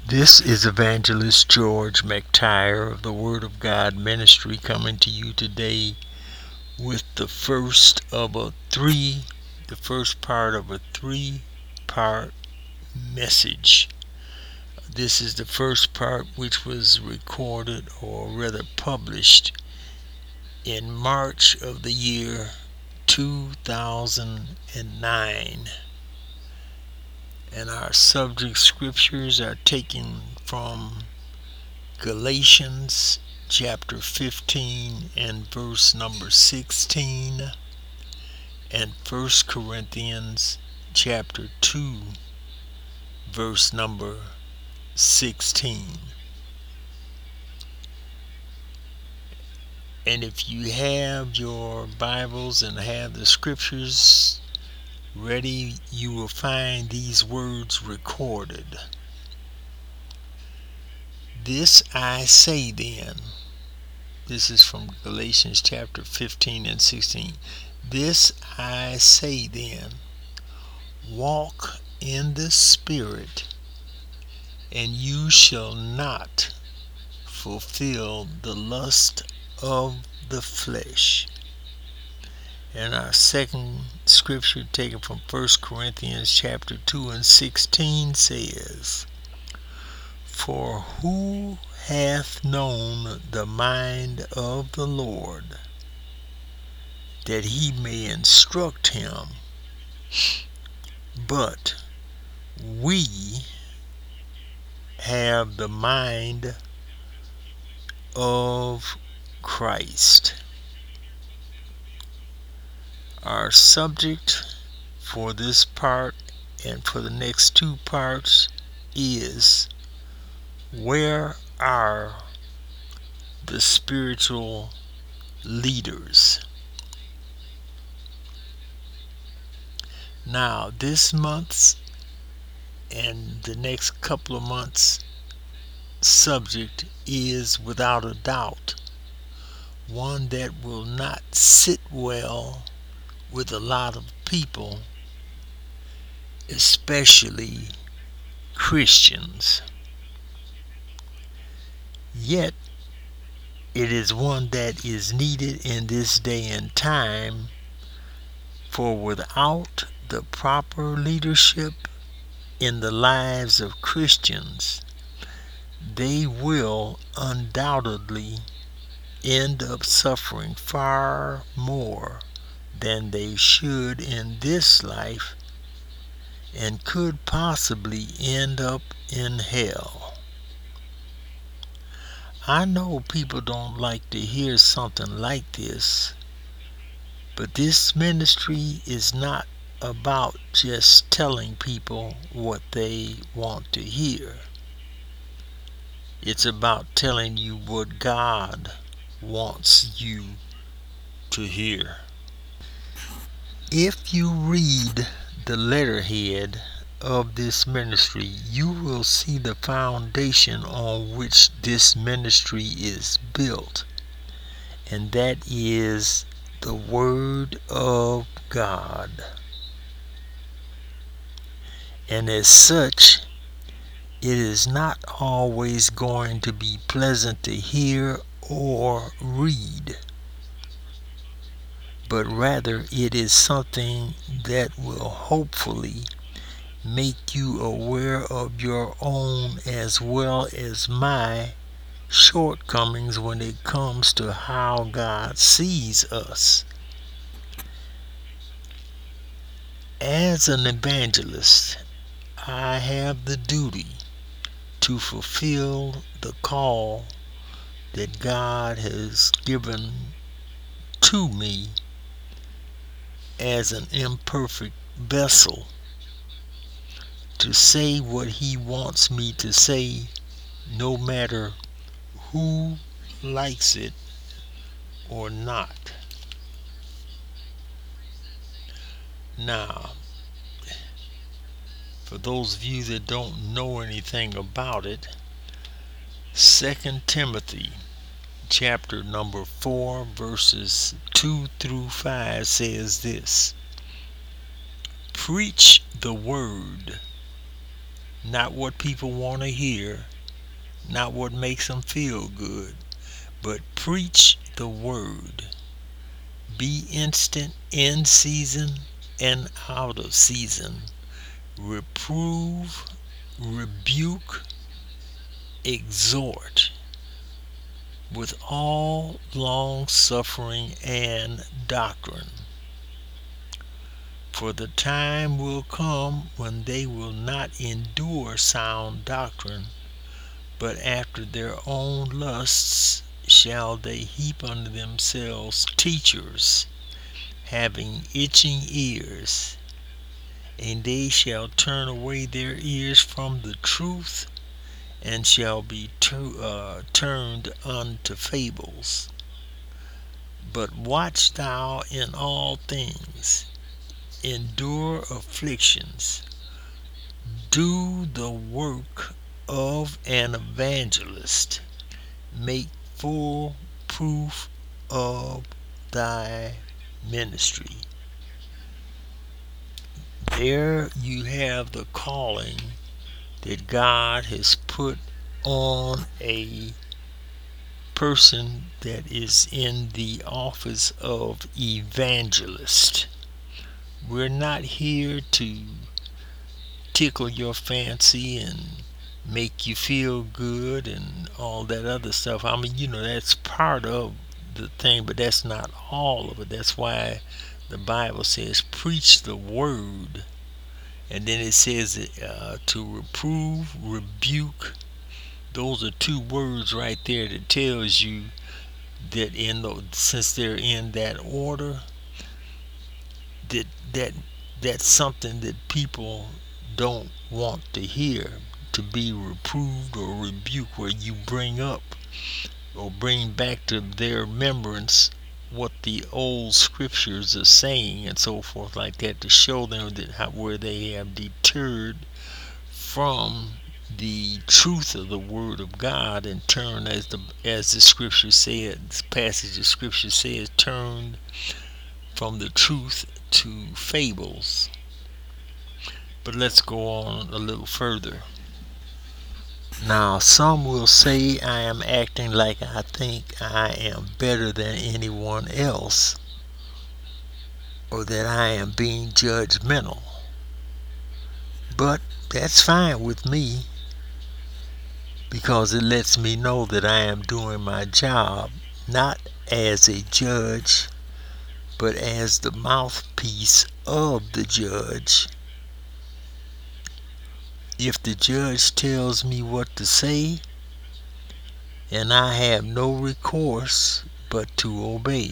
This is Evangelist George McTire of the Word of God Ministry coming to you today with the first part of a three-part message. This is the first part, which was recorded, or rather published, in March of the year 2009. And our subject scriptures are taken from Galatians chapter 15 and verse number 16, and 1 Corinthians chapter 2 verse number 16. And if you have your Bibles and have the scriptures ready, you will find these words recorded. This I say then. This is from Galatians chapter 15 and 16. This I say then, walk in the Spirit, and you shall not fulfill the lust of the flesh. And our second scripture, taken from 1 Corinthians chapter 2 and 16, says, For who hath known the mind of the Lord, that he may instruct him? But we have the mind of Christ. Our subject for this part and for the next two parts is, where are the spiritual leaders? Now, this month's and the next couple of months' subject is, without a doubt, one that will not sit well with a lot of people, especially Christians. Yet, it is one that is needed in this day and time, for without the proper leadership in the lives of Christians, they will undoubtedly end up suffering far more than they should in this life, and could possibly end up in hell. I know people don't like to hear something like this, but this ministry is not about just telling people what they want to hear. It's about telling you what God wants you to hear. If you read the letterhead of this ministry, you will see the foundation on which this ministry is built, and that is the Word of God. And as such, it is not always going to be pleasant to hear or read, but rather it is something that will hopefully make you aware of your own as well as my shortcomings when it comes to how God sees us. As an evangelist, I have the duty to fulfill the call that God has given to me as an imperfect vessel, to say what He wants me to say, no matter who likes it or not. Now, for those of you that don't know anything about it, 2 Timothy chapter number 4 verses 2 through 5 says this: Preach the word, not what people want to hear, not what makes them feel good, but preach the word. Be instant in season and out of season. Reprove, rebuke, exhort with all long suffering and doctrine. For the time will come when they will not endure sound doctrine, but after their own lusts shall they heap unto themselves teachers, having itching ears, and they shall turn away their ears from the truth, and shall be turned unto fables. But watch thou in all things, endure afflictions, do the work of an evangelist, make full proof of thy ministry. There you have the calling that God has put on a person that is in the office of evangelist. We're not here to tickle your fancy and make you feel good and all that other stuff. I mean, that's part of the thing, but that's not all of it. That's why the Bible says preach the word, and then it says to reprove, rebuke. Those are two words right there that tells you that since they're in that order, that that that's something that people don't want to hear. To be reproved or rebuked, where you bring up or bring back to their remembrance what the old scriptures are saying and so forth like that, to show them that where they have deterred from the truth of the word of God and turn, as the scripture said, this passage of scripture says, turn from the truth to fables. But let's go on a little further. Now, some will say I am acting like I think I am better than anyone else, or that I am being judgmental. But that's fine with me, because it lets me know that I am doing my job, not as a judge, but as the mouthpiece of the judge. If the judge tells me what to say, and I have no recourse but to obey.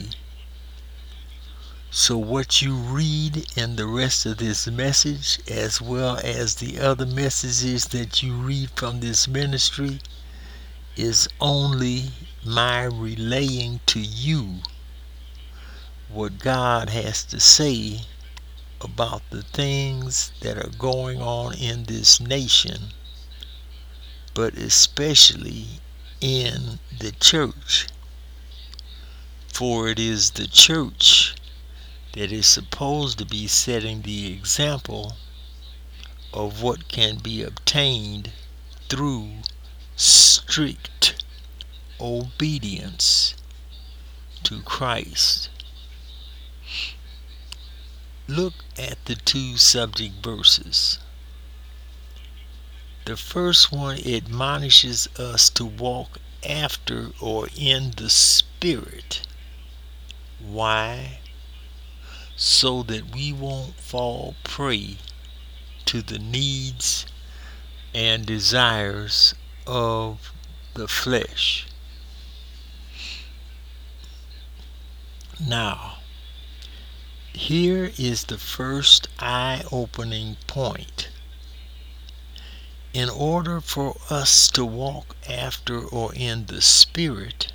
So what you read in the rest of this message, as well as the other messages that you read from this ministry, is only my relaying to you what God has to say about the things that are going on in this nation, but especially in the church. For it is the church that is supposed to be setting the example of what can be obtained through strict obedience to Christ. Look at the two subject verses. The first one admonishes us to walk after or in the Spirit. Why? So that we won't fall prey to the needs and desires of the flesh. Now, here is the first eye-opening point. In order for us to walk after or in the Spirit,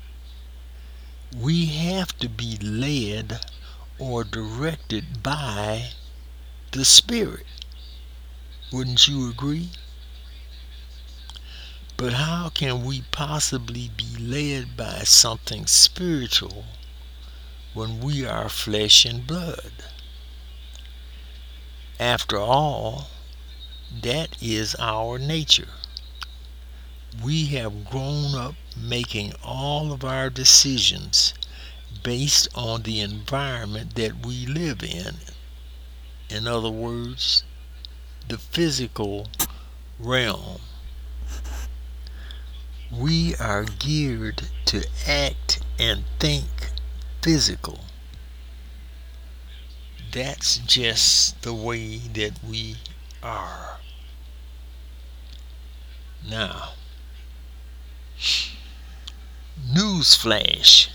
we have to be led or directed by the Spirit. Wouldn't you agree? But how can we possibly be led by something spiritual when we are flesh and blood? After all, That is our nature. We have grown up making all of our decisions based on the environment that we live in. In other words, the physical realm. We are geared to act and think physical. That's just the way that we are. Now, newsflash.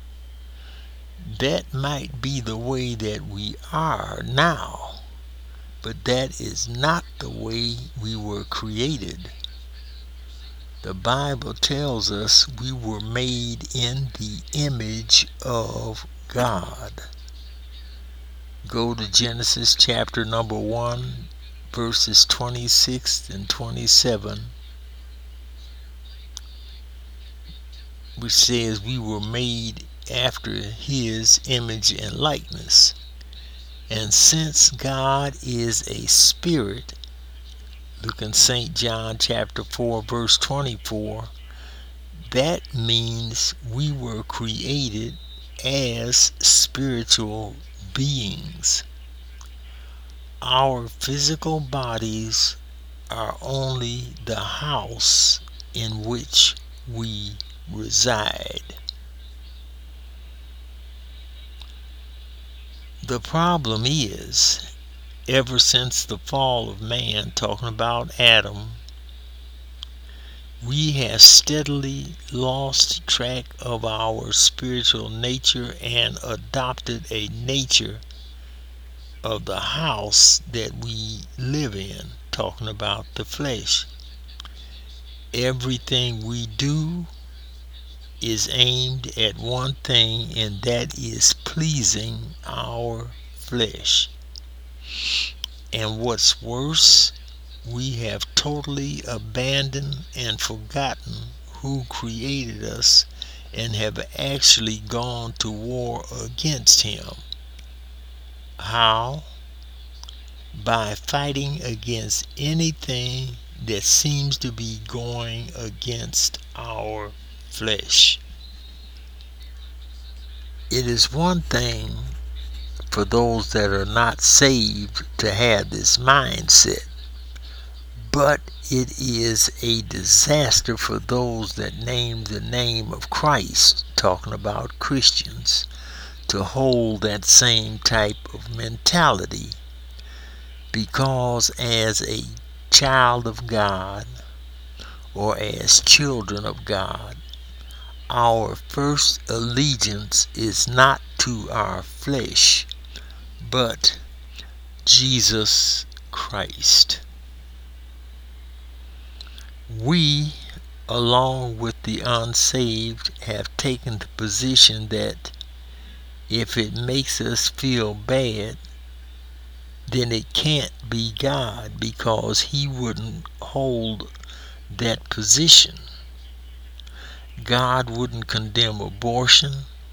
That might be the way that we are now, but that is not the way we were created. The Bible tells us we were made in the image of God. Go to Genesis chapter number 1, verses 26 and 27, which says we were made after His image and likeness. And since God is a spirit, look in St. John chapter 4, verse 24, that means we were created as spiritual beings. Our physical bodies are only the house in which we reside. The problem is, ever since the fall of man, talking about Adam, we have steadily lost track of our spiritual nature and adopted a nature of the house that we live in, talking about the flesh. Everything we do is aimed at one thing, and that is pleasing our flesh. And what's worse, we have totally abandoned and forgotten who created us and have actually gone to war against Him. How? By fighting against anything that seems to be going against our flesh. It is one thing for those that are not saved to have this mindset, but it is a disaster for those that name the name of Christ, talking about Christians, to hold that same type of mentality. Because as a child of God, or as children of God, our first allegiance is not to our flesh, but Jesus Christ. We, along with the unsaved, have taken the position that if it makes us feel bad, then it can't be God, because He wouldn't hold that position. God wouldn't condemn abortion,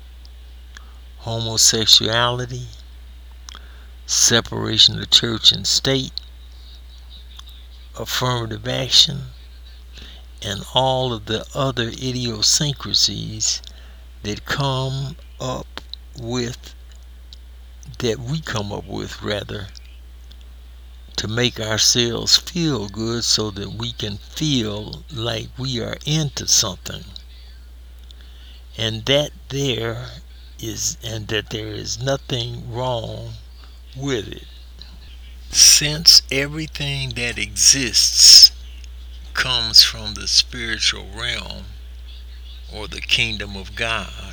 homosexuality, separation of church and state, affirmative action, and all of the other idiosyncrasies that we come up with rather, to make ourselves feel good so that we can feel like we are into something. And that there is nothing wrong with it. Since everything that exists comes from the spiritual realm or the kingdom of God,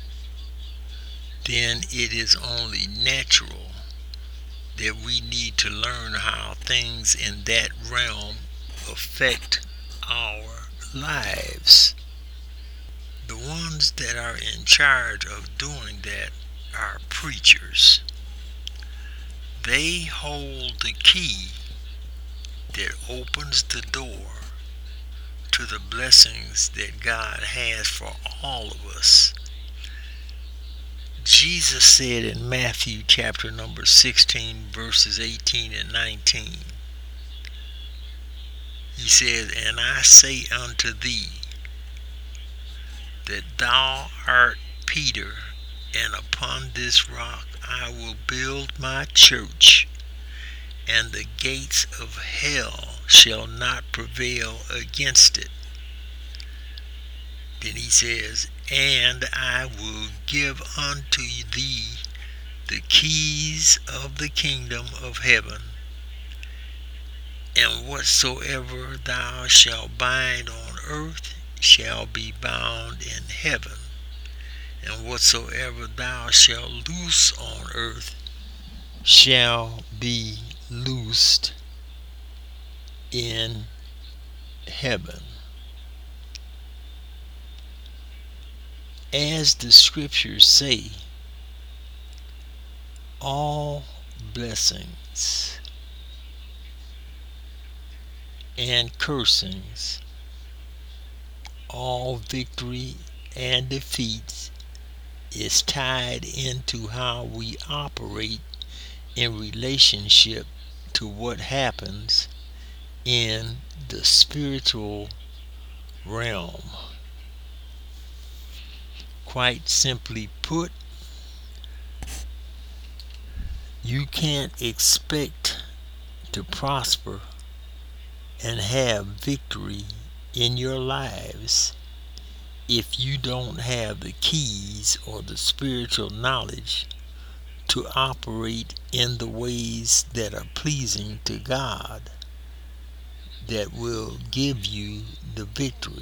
then it is only natural that we need to learn how things in that realm affect our lives. The ones that are in charge of doing that are preachers. They hold the key that opens the door to the blessings that God has for all of us. Jesus said in Matthew chapter number 16, verses 18 and 19, He said, "And I say unto thee that thou art Peter, and upon this rock I will build my church, and the gates of hell shall not prevail against it." Then he says, "And I will give unto thee the keys of the kingdom of heaven, and whatsoever thou shalt bind on earth shall be bound in heaven, and whatsoever thou shalt loose on earth shall be loosed in heaven." As the scriptures say, all blessings and cursings, all victory and defeats is tied into how we operate in relationship to what happens in the spiritual realm. Quite simply put, you can't expect to prosper and have victory in your lives if you don't have the keys or the spiritual knowledge to operate in the ways that are pleasing to God, that will give you the victory.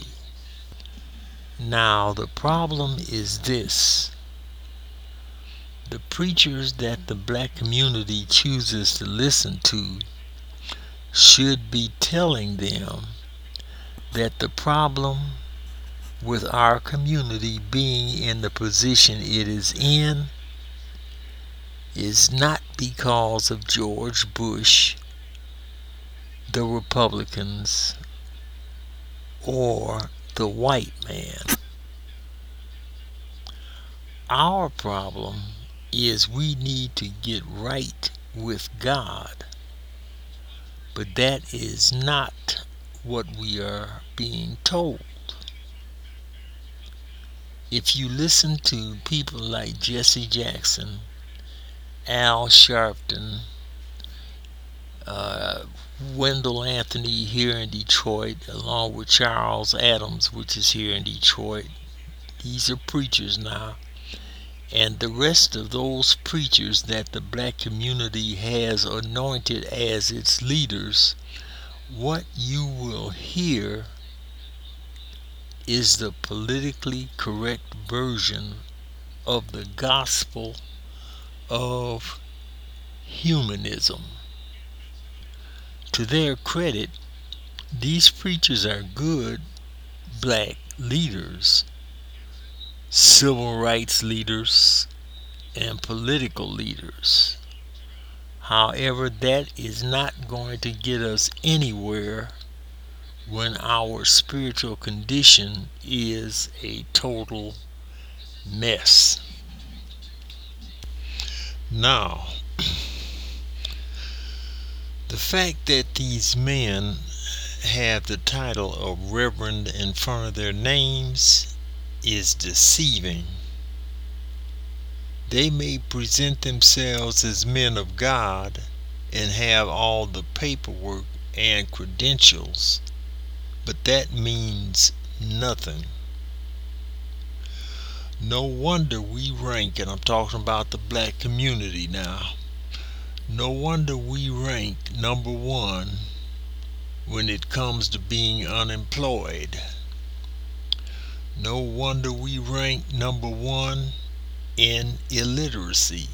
Now, the problem is this: the preachers that the black community chooses to listen to should be telling them that the problem with our community being in the position it is in is not because of George Bush, the Republicans, or the white man. Our problem is we need to get right with God, but that is not what we are being told. If you listen to people like Jesse Jackson, Al Sharpton, Wendell Anthony here in Detroit, along with Charles Adams, which is here in Detroit, these are preachers now, and the rest of those preachers that the black community has anointed as its leaders, what you will hear is the politically correct version of the gospel of humanism. To their credit, these preachers are good black leaders, civil rights leaders, and political leaders. However, that is not going to get us anywhere when our spiritual condition is a total mess. Now, the fact that these men have the title of Reverend in front of their names is deceiving. They may present themselves as men of God and have all the paperwork and credentials, but that means nothing. No wonder we rank, and I'm talking about the black community now, no wonder we rank number one when it comes to being unemployed. No wonder we rank number one in illiteracy.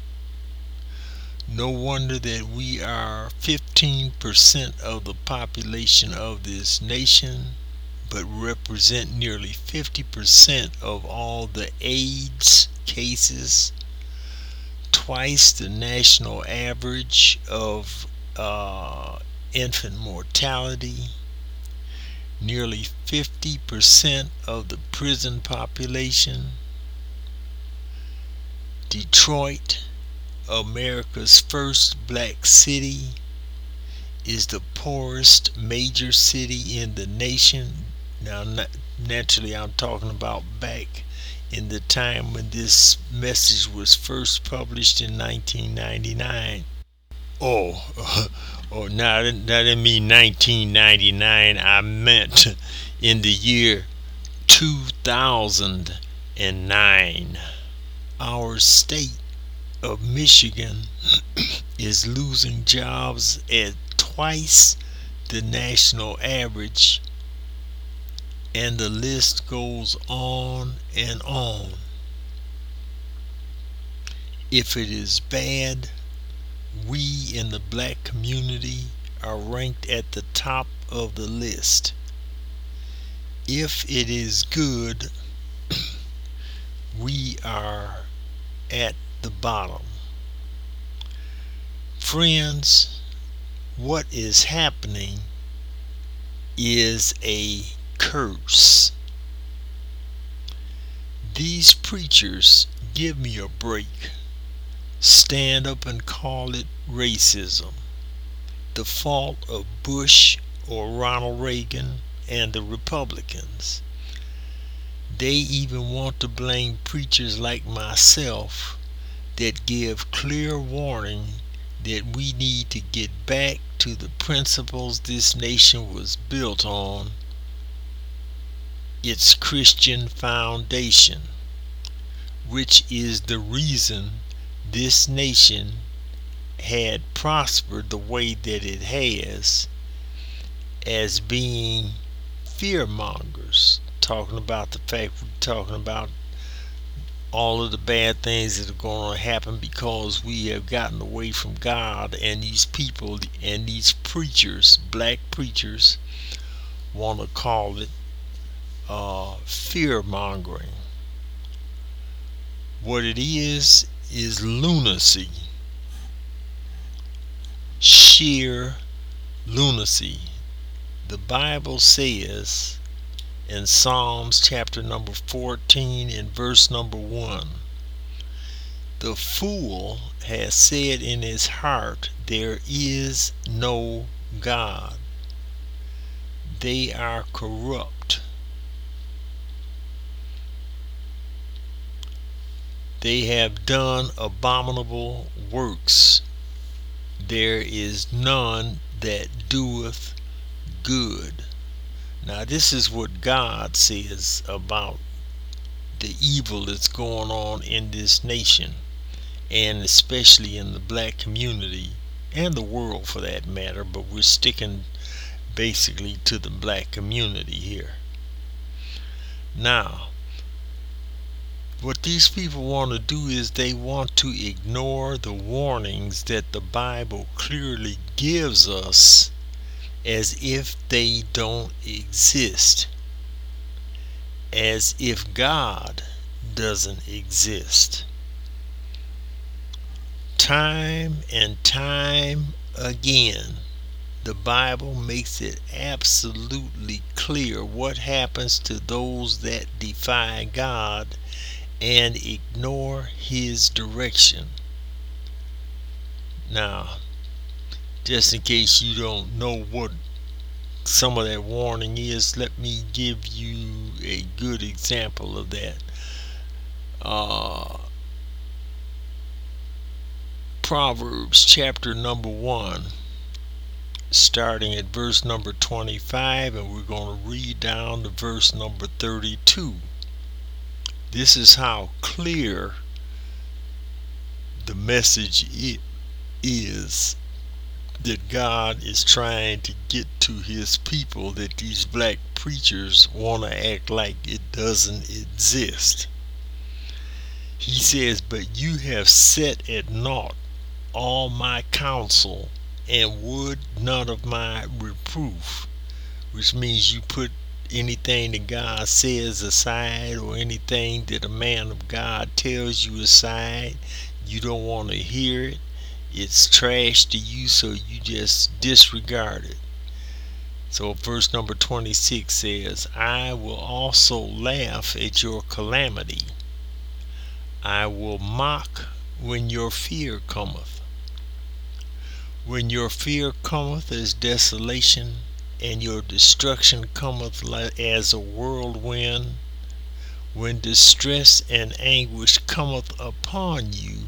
No wonder that we are 15% of the population of this nation, but represent nearly 50% of all the AIDS cases, twice the national average of infant mortality, nearly 50% of the prison population. Detroit, America's first black city, is the poorest major city in the nation. Now, naturally, I'm talking about back in the time when this message was first published in 1999. Oh, oh, now that didn't mean 1999. I meant in the year 2009. Our state of Michigan is losing jobs at twice the national average, and the list goes on and on. If it is bad, we in the black community are ranked at the top of the list. If it is good, we are at the bottom. Friends, what is happening is a curse. These preachers, give me a break, stand up and call it racism, the fault of Bush or Ronald Reagan and the Republicans. They even want to blame preachers like myself that give clear warning that we need to get back to the principles this nation was built on, its Christian foundation, which is the reason this nation had prospered the way that it has, as being fear mongers, talking about the fact we're talking about all of the bad things that are going to happen because we have gotten away from God, and these people and these preachers, black preachers, want to call it fear mongering. What it is lunacy, sheer lunacy. The Bible says in Psalms chapter number 14 and verse number 1, the fool has said in his heart, there is no God. They are corrupt. They have done abominable works. There is none that doeth good. Now, this is what God says about the evil that's going on in this nation, and especially in the black community and the world for that matter, but we're sticking basically to the black community here. Now, what these people want to do is they want to ignore the warnings that the Bible clearly gives us, as if they don't exist, as if God doesn't exist. Time and time again, the Bible makes it absolutely clear what happens to those that defy God and ignore His direction. Now, just in case you don't know what some of that warning is, let me give you a good example of that. Proverbs chapter number 1, starting at verse number 25, and we're going to read down to verse number 32. This is how clear the message is that God is trying to get to His people, that these black preachers want to act like it doesn't exist. He says, but you have set at naught all my counsel, and would none of my reproof, which means you put anything that God says aside, or anything that a man of God tells you aside. You don't want to hear it. It's trash to you, so you just disregard it. So verse number 26 says, I will also laugh at your calamity. I will mock when your fear cometh. When your fear cometh as desolation, and your destruction cometh as a whirlwind, when distress and anguish cometh upon you,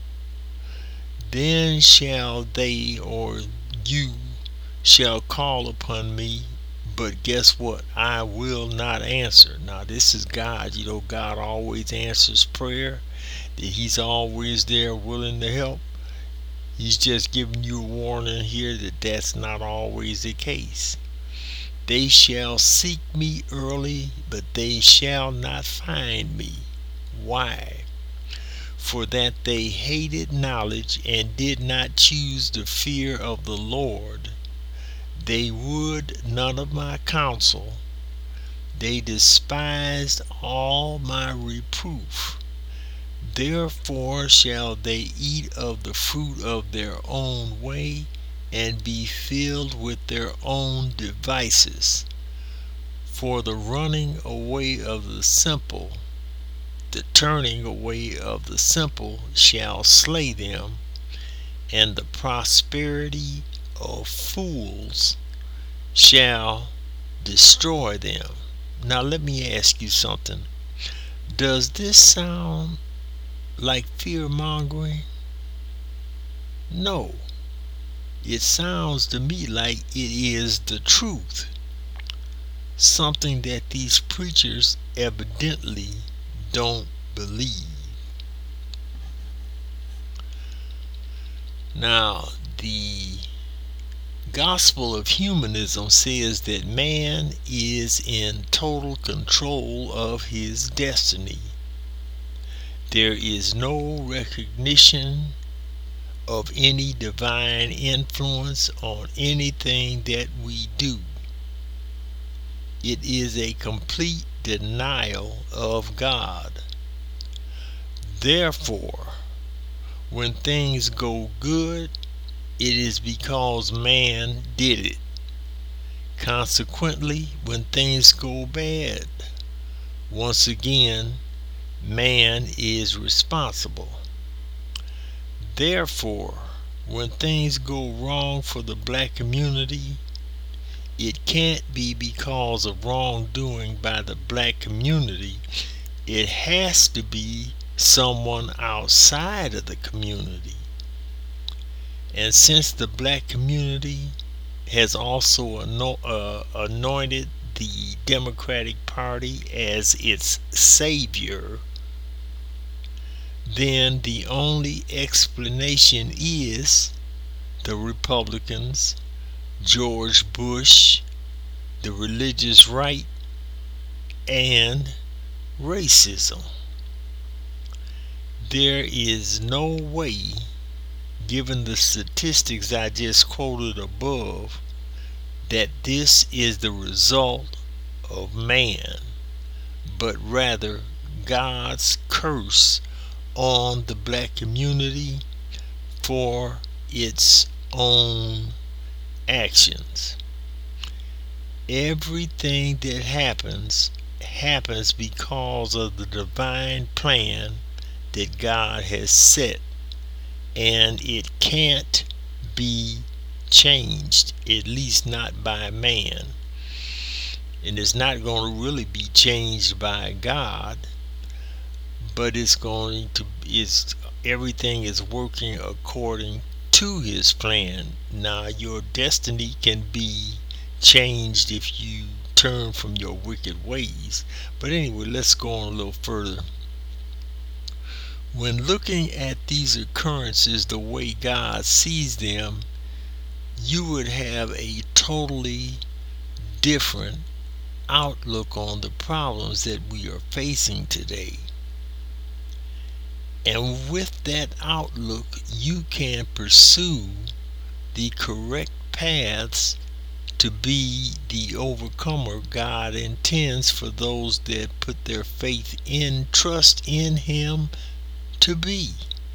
then shall they, or you shall call upon me, but guess what? I will not answer. Now this is God. God always answers prayer, that he's always there willing to help. He's just giving you a warning here that that's not always the case. They shall seek me early, but they shall not find me. Why? For that they hated knowledge and did not choose the fear of the Lord. They would none of my counsel. They despised all my reproof. Therefore shall they eat of the fruit of their own way, and be filled with their own devices. For the running away of the simple, the turning away of the simple shall slay them, and the prosperity of fools shall destroy them. Now let me ask you something. Does this sound like fear mongering? No. It sounds to me like it is the truth. Something that these preachers evidently don't believe. Now, the gospel of humanism says that man is in total control of his destiny. There is no recognition of any divine influence on anything that we do. It is a complete denial of God. Therefore, when things go good, it is because man did it. Consequently, when things go bad, once again, man is responsible. Therefore, when things go wrong for the black community, it can't be because of wrongdoing by the black community. It has to be someone outside of the community. And since the black community has also anointed the Democratic Party as its savior, then the only explanation is the Republicans, George Bush, the religious right, and racism. There is no way, given the statistics I just quoted above, that this is the result of man, but rather God's curse on the black community for its own actions. Everything that happens because of the divine plan that God has set, and it can't be changed, at least not by man. And it's not going to really be changed by God, but everything is working according to his plan. Now your destiny can be changed if you turn from your wicked ways. But anyway, let's go on a little further. When looking at these occurrences the way God sees them, you would have a totally different outlook on the problems that we are facing today. And with that outlook, you can pursue the correct paths to be the overcomer God intends for those that put their faith in, trust in him to be.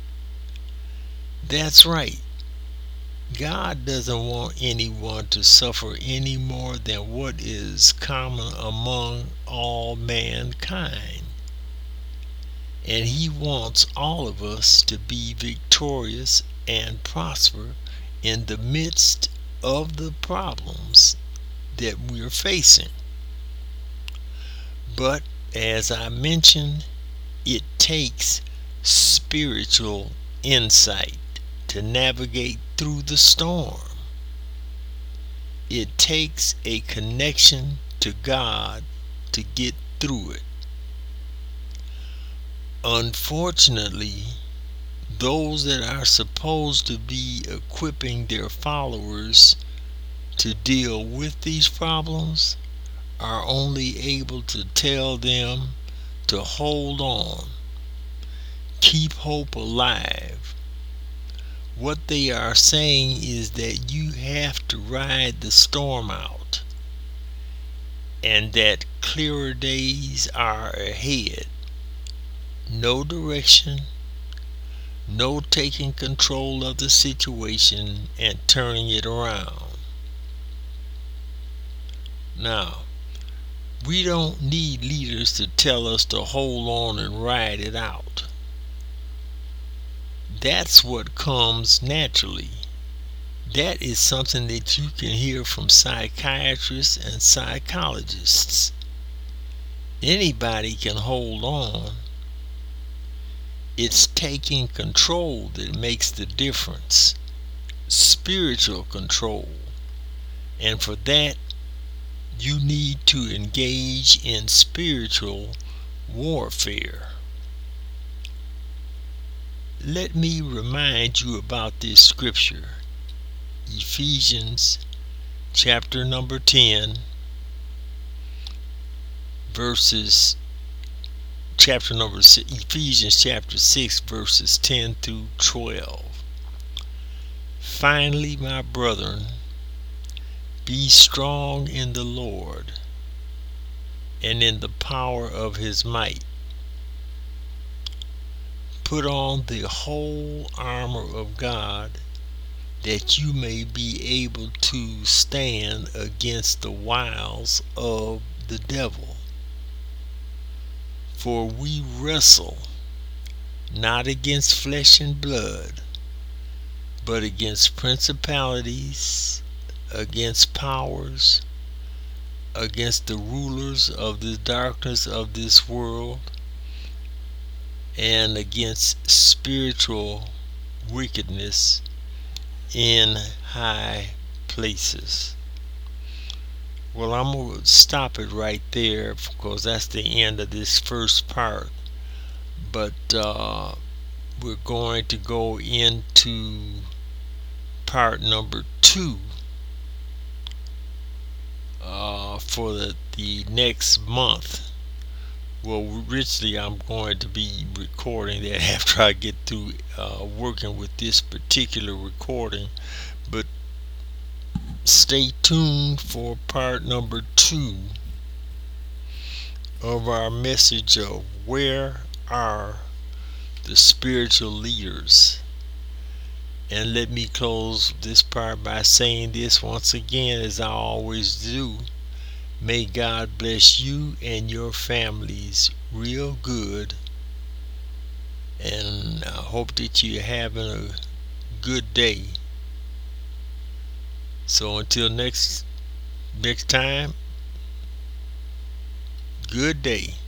That's right. God doesn't want anyone to suffer any more than what is common among all mankind. And he wants all of us to be victorious and prosper in the midst of the problems that we're facing. But as I mentioned, it takes spiritual insight to navigate through the storm. It takes a connection to God to get through it. Unfortunately, those that are supposed to be equipping their followers to deal with these problems are only able to tell them to hold on, keep hope alive. What they are saying is that you have to ride the storm out and that clearer days are ahead. No direction, no taking control of the situation and turning it around. Now, we don't need leaders to tell us to hold on and ride it out. That's what comes naturally. That is something that you can hear from psychiatrists and psychologists. Anybody can hold on. It's taking control that makes the difference. Spiritual control. And for that, you need to engage in spiritual warfare. Let me remind you about this scripture. Ephesians chapter number 10 verses Ephesians chapter 6 verses 10 through 12. Finally, my brethren, be strong in the Lord and in the power of his might. Put on the whole armor of God, that you may be able to stand against the wiles of the devil. For we wrestle not against flesh and blood, but against principalities, against powers, against the rulers of the darkness of this world, and against spiritual wickedness in high places. Well, I'm going to stop it right there because that's the end of this first part. But we're going to go into part number 2 for the next month. Well, originally I'm going to be recording that after I get through working with this particular recording. But stay tuned for part number 2 of our message of where are the spiritual leaders. And let me close this part by saying this once again, as I always do. May God bless you and your families real good, and I hope that you're having a good day. So until next time, good day.